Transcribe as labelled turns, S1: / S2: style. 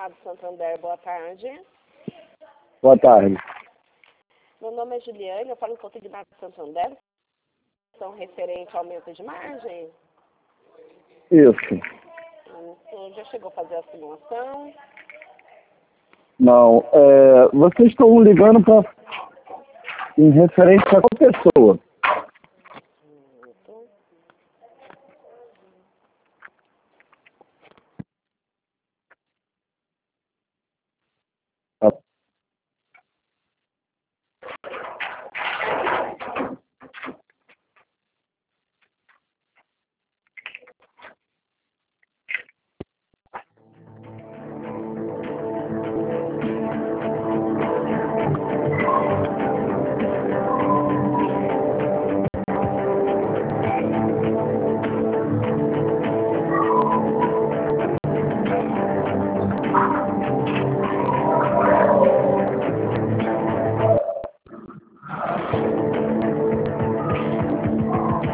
S1: Contignados Santander, boa tarde.
S2: Boa tarde.
S1: Meu nome é Juliane, eu falo em Contignados Santander. São referente ao aumento de margem?
S2: Isso.
S1: Então, já chegou a fazer a simulação?
S2: Não. Vocês estão ligando em referência a qual pessoa?